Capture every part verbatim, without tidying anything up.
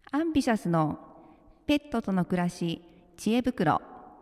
アンビシャスのペットとの暮らし知恵袋。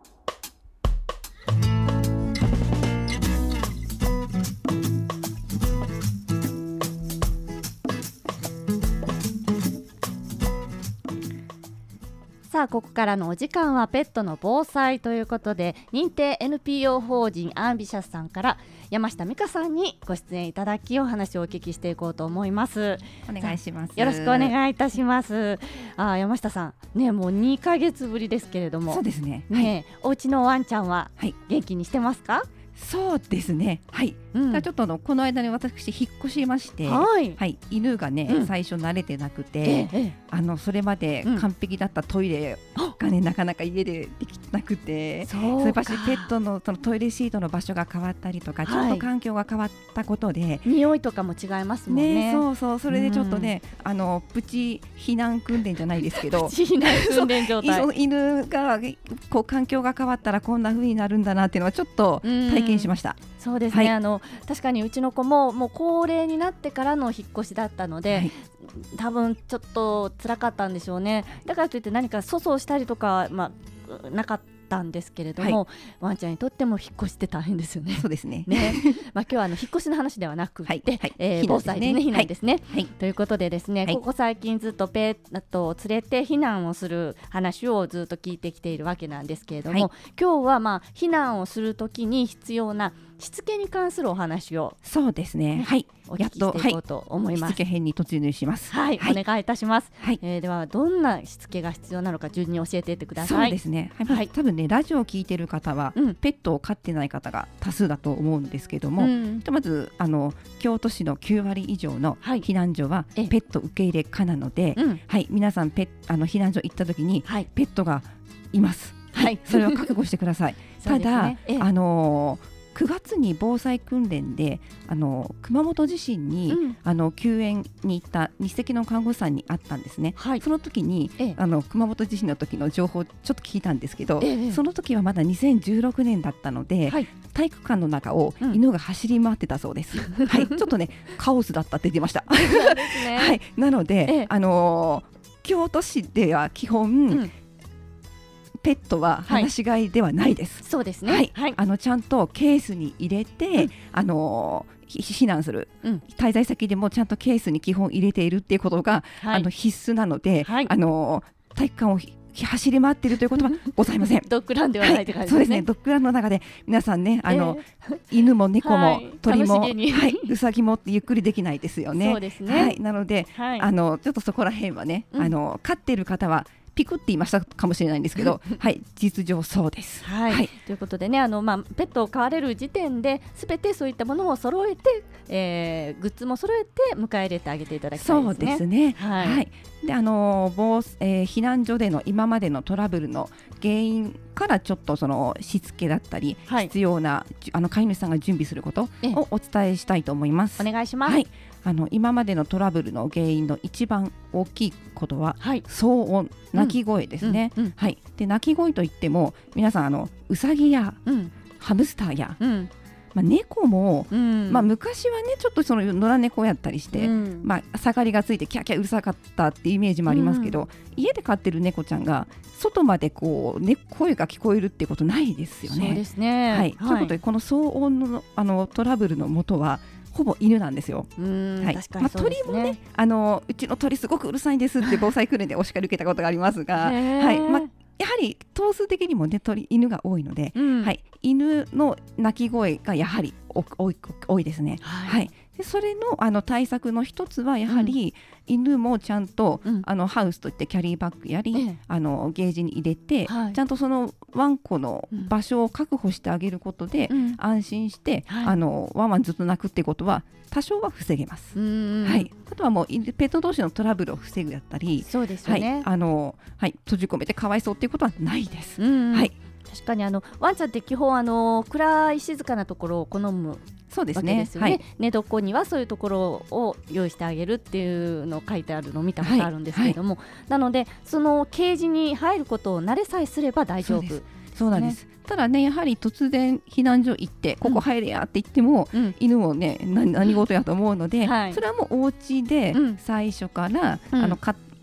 さあここからのお時間はペットの防災ということで、認定 エヌピーオー 法人アンビシャスさんから山下美香さんにご出演いただきお話をお聞きしていこうと思います。 お願いします。 よろしくお願いいたします。あ、山下さんね、もうにかげつぶりですけれども。 そうですね、 ね、はい、お家のワンちゃんは元気にしてますか？ そうですね、はい、うん、ちょっとのこの間に私引っ越しまして、はいはい、犬がね、うん、最初慣れてなくて、ええ、あのそれまで完璧だったトイレがね、うん、なかなか家でできなくて、そうそればしペット の, そのトイレシートの場所が変わったりとか、ちょっと環境が変わったことで、はい、 匂いとかも違いますもんね。 ね、そうそう、それでちょっとね、うん、あのプチ避難訓練じゃないですけど、 プチ避難訓練状態犬がこう環境が変わったらこんな風になるんだなっていうのはちょっと体験しました。 そうですね、はい、あの確かにうちの子ももう高齢になってからの引っ越しだったので、はい、多分ちょっと辛かったんでしょうね。だからといって何か粗相したりとか、まあ、なかったんですけれども、はい、ワンちゃんにとっても引っ越しって大変ですよね。 そうですね。 ねまあ、今日はあの引っ越しの話ではなくて、はいはい、えー、防災ですね、避難ですね、はい、ということでですね、はい、ここ最近ずっとペットを連れて避難をする話をずっと聞いてきているわけなんですけれども、はい、今日はまあ避難をするときに必要なしつけに関するお話を、 そうですね、はい、 お聞きしていこうと思います。 しつけ編に突入します。 はい、はい、お願いいたします。はい、えー、ではどんなしつけが必要なのか順に教えていってください。 そうですね、はいはい、多分ねラジオを聞いている方は、うん、ペットを飼ってない方が多数だと思うんですけども、うん、まずあの京都市のきゅうわり以上の避難所はペット受け入れ可なので、うん、はい、皆さんペあの避難所行った時に、はい、ペットがいます、はい、それは覚悟してください。ただ、ね、あのーくがつに防災訓練であの熊本地震に、うん、あの救援に行った日赤の看護師さんに会ったんですね、はい、その時に、ええ、あの熊本地震の時の情報をちょっと聞いたんですけど、ええ、その時はまだにせんじゅうろくねんだったので、はい、体育館の中を犬が走り回ってたそうです、うん、はい、ちょっとねカオスだったって言ってました。な, ねはい、なので、ええ、あの京都市では基本、うん、ペットは放し飼いではないです、 はい、そうですね、 はいはい、あのちゃんとケースに入れて、うん、あの避難する、うん、滞在先でもちゃんとケースに基本入れているっていうことが、はい、あの必須なので、はい、あの体育館を走り回っているということはございません。 ドッグランではないって感じですね、はい、そうですね、 ドッグランの中で皆さんね、あの、えー、犬も猫も、はい、鳥も、はい、ウサギもゆっくりできないですよね。 そうですね、 はい、なので、はい、あのちょっとそこら辺はね、うん、あの飼っている方はピクって言いましたかもしれないんですけどはい、実情そうです、 はいはい、ということでね、あの、まあ、ペットを飼われる時点で全てそういったものを揃えて、えー、グッズも揃えて迎え入れてあげていただきたいですね。 そうですね、はいはい、であの防、えー、避難所での今までのトラブルの原因からちょっとそのしつけだったり、はい、必要なあの飼い主さんが準備することをお伝えしたいと思います。 お願いします。 はい、あの今までのトラブルの原因の一番大きいことは、はい、騒音、鳴き声ですね、うんうんうん、はい、で鳴き声といっても皆さんあのウサギや、うん、ハムスターや、うん、まあ、猫も、うん、まあ、昔はねちょっとその野良猫やったりして、うん、まあ、盛りがついてキャキャうるさかったってイメージもありますけど、うん、家で飼ってる猫ちゃんが外までこう、ね、声が聞こえるってことないですよね。 そうですね、 はいはい、ということでこの騒音 の, あのトラブルの元はほぼ犬なんですよ。 うん、はい、確かにそうですね。 まあ、鳥もね、あのうちの鳥すごくうるさいんですって防災訓練でお叱り受けたことがありますが、はい、まあ、やはり頭数的にも、ね、鳥犬が多いので、うん、はい、犬の鳴き声がやはり多い、多いですね。はいはい、でそれ の, あの対策の一つはやはり、うん、犬もちゃんと、うん、あのハウスといってキャリーバッグやり、ええ、あのゲージに入れて、はい、ちゃんとそのワンコの場所を確保してあげることで、うん、安心して、はい、あのワンワンずっと鳴くってことは多少は防げます。はい、あとはもうペット同士のトラブルを防ぐだったり、 そうですよね、 はい、あのはい、閉じ込めてかわいそうっていうことはないです。 うんうん、 はい、 確かにあのワンちゃんって基本あの暗い静かなところを好むそうですね、 わけですよね。 はい、 寝床にはそういうところを用意してあげるっていうのを書いてあるのを見たことあるんですけれども、はいはい、なのでそのケージに入ることを慣れさえすれば大丈夫です。 そうなんです。ただね、やはり突然避難所行ってここ入れやって言っても、うん、犬もね何事やと思うので、はい、それはもうお家で最初から、うん、あのか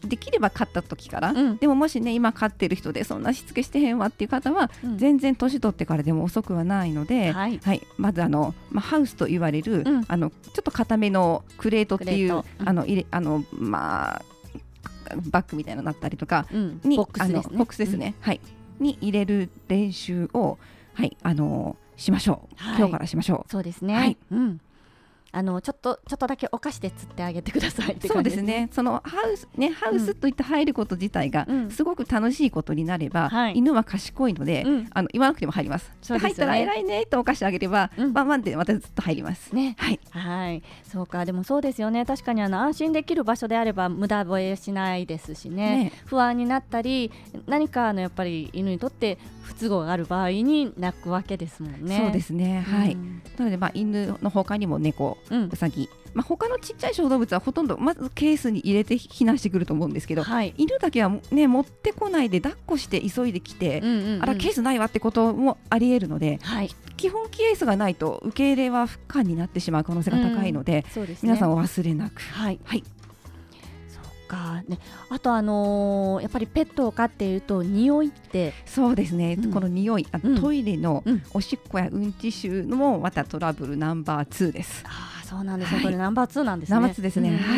できれば飼った時から、うん、でももしね今飼ってる人でそんなしつけしてへんわっていう方は、うん、全然年取ってからでも遅くはないので、はいはい、まずあの、まあ、ハウスと言われる、うん、あのちょっと固めのクレートっていう、うん、あの入れあのまあバッグみたいなのだったりとかに、ボックスですね、ボックスですね、はい、に入れる練習を、はい、あのしましょう、はい、今日からしましょう。 そうですね、はい、うん、あのちょっとちょっとだけお菓子で釣ってあげてくださいって感じですね。そうですね。そのハウスね、ハウスといって入ること自体がすごく楽しいことになれば、うん、犬は賢いので、うん、あの言わなくても入ります。そうですね、入ったら偉いねとお菓子あげれば、うん、ワンワンってまたずっと入りますね。はい、はい、そうか。でもそうですよね。確かにあの安心できる場所であれば無駄吠えしないですしね。ね、不安になったり何かあのやっぱり犬にとって不都合がある場合に泣くわけですもんね。 そうですね。はい。うん、なのでまあ犬の他にも猫、うん、うさぎ。まあ、他のちっちゃい小動物はほとんどまずケースに入れて避難してくると思うんですけど、はい、犬だけは、ね、持ってこないで抱っこして急いできて、うんうんうん、あらケースないわってこともありえるので、はい、基本ケースがないと受け入れは不可になってしまう可能性が高いので、うん、そうですね、皆さんお忘れなく。はい、はい、かね、あと、あのー、やっぱりペットを飼っていると匂いってそうですね、 うん、この匂いあ、うん、トイレのおしっこやうんち臭のもまたトラブルナンバーツーです。 あ、そうなんですね、はい、これナンバーツーなんですね。 ナンバーツーですね、はい、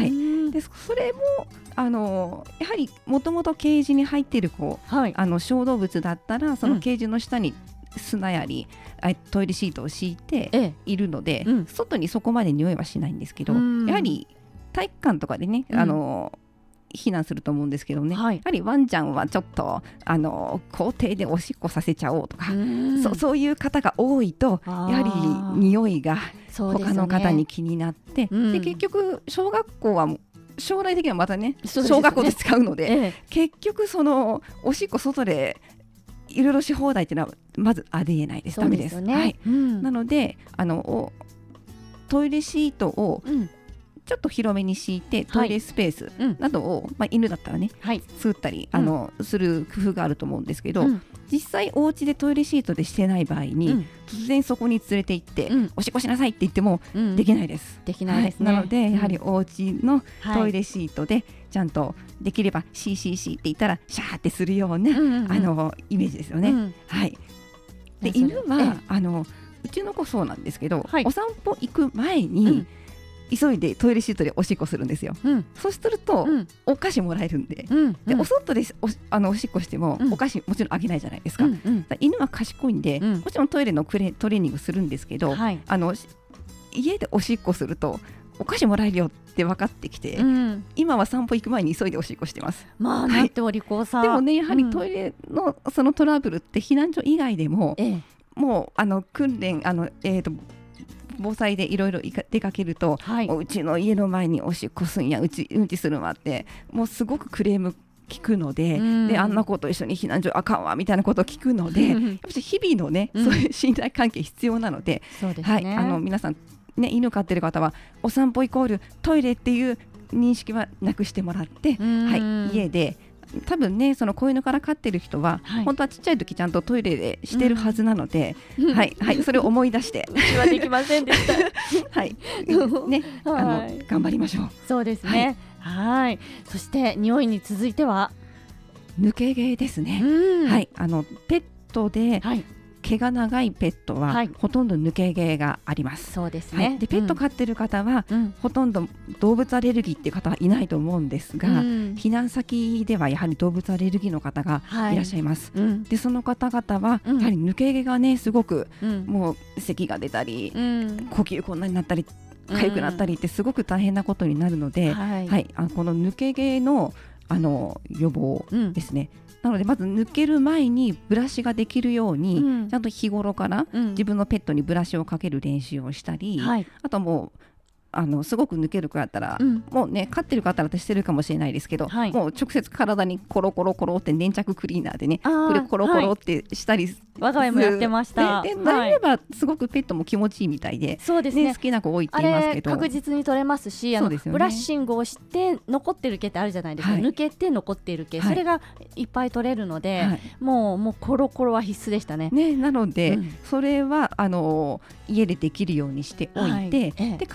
でそれもあのやはりもともとケージに入っているこう、はい、あの小動物だったらそのケージの下に砂やり、うん、トイレシートを敷いているので、ええ、うん、外にそこまで匂いはしないんですけど、やはり体育館とかでね、うん、あの避難すると思うんですけどね、はい、やはりワンちゃんはちょっとあの校庭でおしっこさせちゃおうとか、う そ, そういう方が多いとやはり匂いが他の方に気になって、で、ね、で結局小学校は将来的にはまた ね, ね小学校で使うので、ええ、結局そのおしっこ外でいろいろし放題っていうのはまずありえないです。ダメです。ね、はい、うん、なのであのトイレシートを、うん、ちょっと広めに敷いてトイレスペースなどを、はい、まあ、犬だったらね、はい、作ったりあの、うん、する工夫があると思うんですけど、うん、実際お家でトイレシートでしてない場合に、うん、突然そこに連れて行って、うん、おしっこしなさいって言ってもできないです、うん、できないですね、はい、なのでやはりお家のトイレシートでちゃんとできれば シーシーシー って言ったらシャーってするような、うんうんうん、あのイメージですよね、うん、はい、で犬はあのうちの子そうなんですけど、はい、お散歩行く前に、うん、急いでトイレシートでおしっこするんですよ、うん、そうすると、うん、お菓子もらえるんで、うん、でお外で お, あのおしっこしても、うん、お菓子もちろんあげないじゃないですか、うんうん、犬は賢いんで、うん、もちろんトイレのクレトレーニングするんですけど、はい、あの家でおしっこするとお菓子もらえるよって分かってきて、うん、今は散歩行く前に急いでおしっこしてます。 まあ、なんてお利口さ、 はい、でもねやはりトイレのそのトラブルって避難所以外でも、ええ、もうあの訓練あの、えーと防災でいろいろ出かけると、はい、うちの家の前におしっこすんやうちうんちするわってもうすごくクレーム聞くので、うん、であんな子と一緒に避難所あかんわみたいなことを聞くのでやっぱり日々のね、うん、そういう信頼関係必要なので、そうですね、はい、あの皆さん、ね、犬飼ってる方はお散歩イコールトイレっていう認識はなくしてもらって、はい、家で多分ねその子犬から飼ってる人は、はい、本当はちっちゃい時ちゃんとトイレでしてるはずなので、うん、はいはい、それを思い出してうちはできませんでしたはいね、あの頑張りましょう。 そうですね、はい、はい、そして匂いに続いては抜け毛ですね、うん、はい、あのペットで、はい、毛が長いペットは、はい、ほとんど抜け毛があります。 そうですね、 はい、でペット飼ってる方は、うん、ほとんど動物アレルギーっていう方はいないと思うんですが、うん、避難先ではやはり動物アレルギーの方がいらっしゃいます、はい、うん、でその方々は、うん、やはり抜け毛がねすごく、うん、もう咳が出たり、うん、呼吸困難になったり痒くなったりってすごく大変なことになるので、うん、はいはい、あのこの抜け毛の、あの予防ですね、うん、なのでまず抜ける前にブラシができるように、うん、ちゃんと日頃から自分のペットにブラシをかける練習をしたり、うん、あともうあのすごく抜ける子やったら、うん、もうね飼ってる方だとしてるかもしれないですけど、はい、もう直接体にコロコロコロって粘着クリーナーでねこれコロコロってしたり、はい、 我が家もやってました。 でなればすごくペットも気持ちいいみたいで、そうですね、好きな子多いって言いますけどあれ確実に取れますし、あのそうですよね、ブラッシングをして残ってる毛ってあるじゃないですか、はい、抜けて残っている毛、はい、それがいっぱい取れるので、はい、もう、もうコロコロは必須でしたね。 ね、なので、うん、それはあの家でできるようにしておいて、はい、でかつもち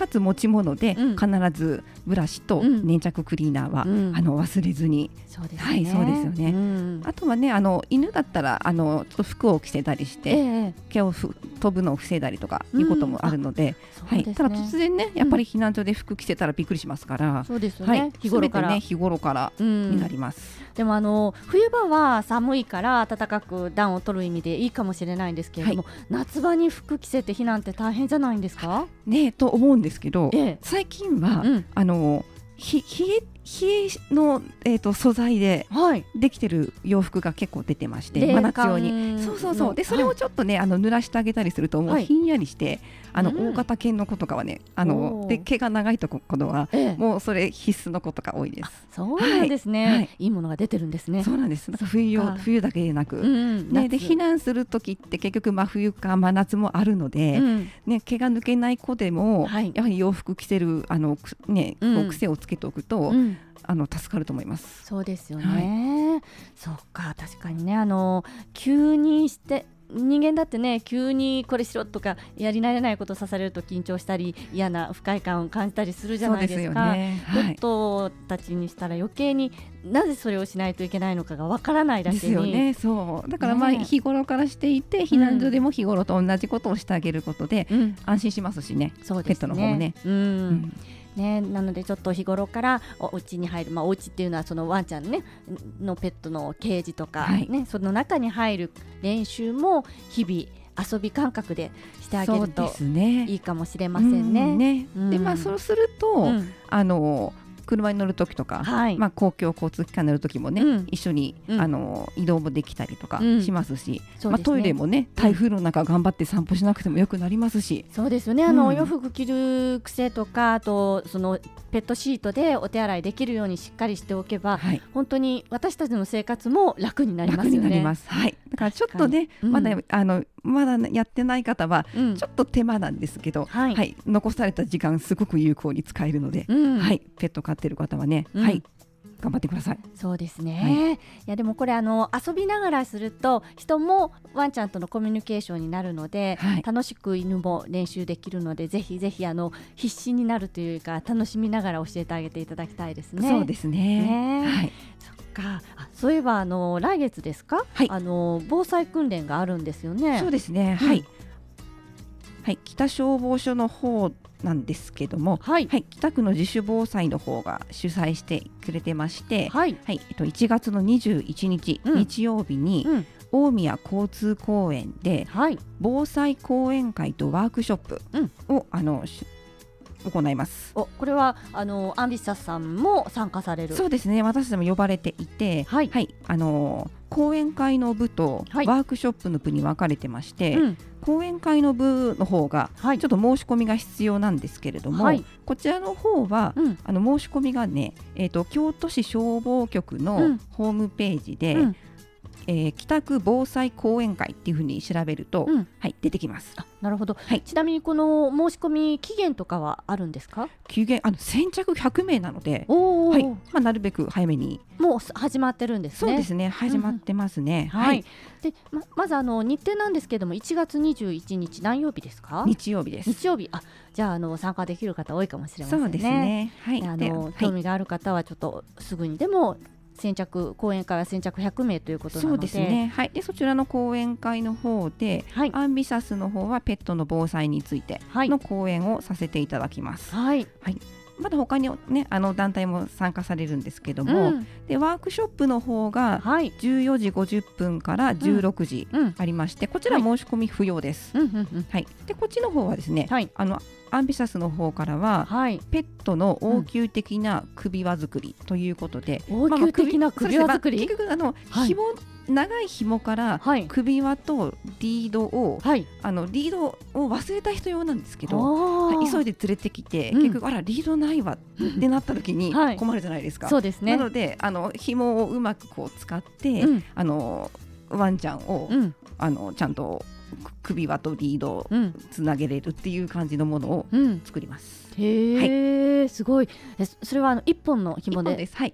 物で必ずブラシと粘着クリーナーは、うん、あの忘れずに、 そうですね、 はい、そうですよね、うん、あとはねあの犬だったらあのちょっと服を着せたりして、えー、毛をふ飛ぶのを防いだりとかいうこともあるので、うんはいね、ただ突然ねやっぱり避難所で服着せたらびっくりしますから、うん、 そうですよね、はい、日頃から、 ね、日頃からになります、 うん、でもあの冬場は寒いから暖かく暖を取る意味でいいかもしれないんですけれども、はい、夏場に服着せて避難って大変じゃないんですかねと思うんですけど、ええ、最近は、うん、あのひ冷え冷えの、えー、と素材でできてる洋服が結構出てまして、はい、真夏用にそうそうそうでそれをちょっとね、はい、あの濡らしてあげたりするともうひんやりして、はい、あの、うん、大型犬の子とかはねあので毛が長いところは、ええ、もうそれ必須の子とか多いです。 そうなんですね、はいはい、いいものが出てるんですね。 そうなんです。だから冬用冬だけでなく、うんね、で避難する時って結局真冬か真夏もあるので、うんね、毛が抜けない子でも、はい、やはり洋服着せるあの、ね、うん、癖をつけておくと、うんあの助かると思います。 そうですよね、はい、そうか確かにねあの急にして人間だってね急にこれしろとかやり慣れないことをさされると緊張したり嫌な不快感を感じたりするじゃないですか。ねはい、ペットたちにしたら余計になぜそれをしないといけないのかがわからないだけにですよね。そうだからまあ日頃からしていて、ね、避難所でも日頃と同じことをしてあげることで、うん、安心しますしね、そうですね、ペットの方もね、うんうんね、なのでちょっと日頃からお家に入る、まあ、お家っていうのはそのワンちゃん、ね、のペットのケージとか、はいね、その中に入る練習も日々遊び感覚でしてあげるといいかもしれませんね。 うんねうん、でまあ、そうすると、うん、あの車に乗るときとか、はいまあ、公共交通機関に乗るときもね、うん、一緒に、うん、あの移動もできたりとかしますし、うんまあ、トイレもね台風の中頑張って散歩しなくてもよくなりますし、 うん、そうですよねあの、うん、お洋服着る癖とかあとそのペットシートでお手洗いできるようにしっかりしておけば、はい、本当に私たちの生活も楽になりますよね。 楽になります、はい、だからちょっとね、うん、まだあのまだやってない方はちょっと手間なんですけど、うんはいはい、残された時間すごく有効に使えるので、うんはい、ペット飼ってる方はね、うんはい、頑張ってください。 そうですね、はい、いやでもこれあの遊びながらすると人もワンちゃんとのコミュニケーションになるので、はい、楽しく犬も練習できるのでぜひぜひあの必死になるというか楽しみながら教えてあげていただきたいですね。 そうですね、ねはい、 そっかあそういえばあの来月ですか、はい、あの防災訓練があるんですよね。 そうですね、うん、はい、はい、北消防署の方なんですけども、はいはい、北区の自主防災の方が主催してくれてまして、はいはいえっと、いちがつのにじゅういちにち、うん、日曜日に、うん、大宮交通公園で、はい、防災講演会とワークショップを、うん、あの行います。 おこれはあのアンビシャスさんも参加される。 そうですね私たちも呼ばれていて、はいはい、あの講演会の部とワークショップの部に分かれてまして、はいうん、講演会の部の方がちょっと申し込みが必要なんですけれども、はい、こちらの方は、うん、あの申し込みがね、えーと、京都市消防局のホームページで、うんえー、北区防災講演会っていう風に調べると、うんはい、出てきます。 あなるほど、はい、ちなみにこの申し込み期限とかはあるんですか？ 期限あの先着ひゃくめいなので、はいまあ、なるべく早めにもう始まってるんですね。 そうですね始まってますね、 うんはい、で ま, まずあの日程なんですけれどもいちがつにじゅういちにち何曜日ですか？ 日曜日です。 日曜日あじゃあ、 あの参加できる方多いかもしれませんね。 そうですね、はい、 あの興味がある方はちょっとすぐにでも先着講演会は先着ひゃくめいということなのでそうですね、はい、でそちらの講演会の方で、はい、アンビシャスの方はペットの防災についての講演をさせていただきます、はいはい、まだ他に、ね、あの団体も参加されるんですけども、うん、でワークショップの方がじゅうよじごじゅっぷんからじゅうろくじありまして、うん、こちら申し込み不要です、はいはい、でこっちの方はですね、はい、あのアンビシャスの方からは、はい、ペットの応急的な首輪作りということで、 うん、応急的な首輪作り、 まあ、結局あの、はい、紐長い紐から首輪とリードを、はい、あのリードを忘れた人用なんですけど、はい、急いで連れてきて、うん、結局あらリードないわってなった時に困るじゃないですか、はい、 そうですね、 なのであの紐をうまくこう使って、うん、あのワンちゃんを、うん、あのちゃんと首輪とリードをつなげれるっていう感じのものを作ります、 うん、へー、はい、すごい。えそれはあのいっぽんの紐で、 いっぽんです、はい、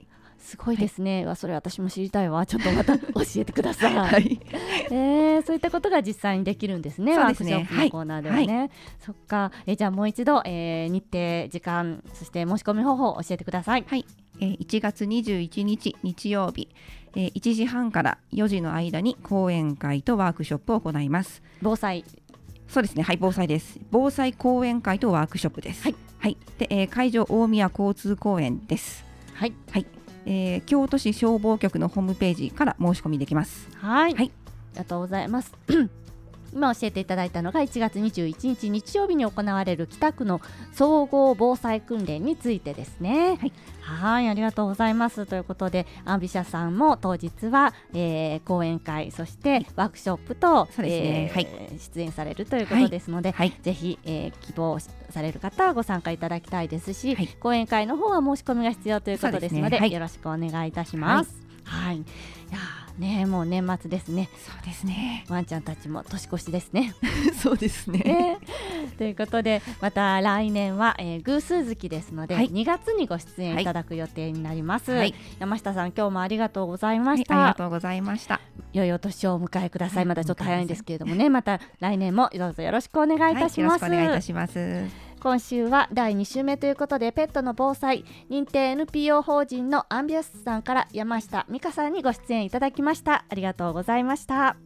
すごいですね、はい、それ私も知りたいわ。ちょっとまた教えてください、はい、えー、そういったことが実際にできるんですね。 そうですね、 ワークショップのコーナーではね、はい、そっか。えー、じゃあもう一度、えー、日程時間そして申し込み方法を教えてください。 はい、えー、いちがつにじゅういちにち日曜日、えー、いちじはんからよじの間に講演会とワークショップを行います。 防災、 そうですね、はい、防災です。防災講演会とワークショップです。はい、はい、で、えー、会場大宮交通公園です。はい、はい、えー、京都市消防局のホームページから申し込みできます。 はい、はい、ありがとうございます今教えていただいたのがいちがつにじゅういちにち日曜日に行われる北区の総合防災訓練についてですね。はい、はい、ありがとうございます。ということでアンビシャさんも当日は、えー、講演会そしてワークショップと、そうですね、えーはい、出演されるということですので、はい、ぜひ、えー、希望される方はご参加いただきたいですし、はい、講演会の方は申し込みが必要ということですので、はい、よろしくお願いいたします。はい、はい、いやね、もう年末ですね。 そうですね、 ワンちゃんたちも年越しですねそうですね、 えー、ということでまた来年は、えー、偶数月ですので、はい、にがつにご出演いただく予定になります。はい、山下さん今日もありがとうございました。 はい、ありがとうございました。 良いお年をお迎えください。まだちょっと早いんですけれどもね、また来年もどうぞよろしくお願いいたします。 はい、よろしくお願いいたします。 今週はだいに週目ということでペットの防災認定 エヌピーオー 法人のアンビアスさんから山下美香さんにご出演いただきました。ありがとうございました。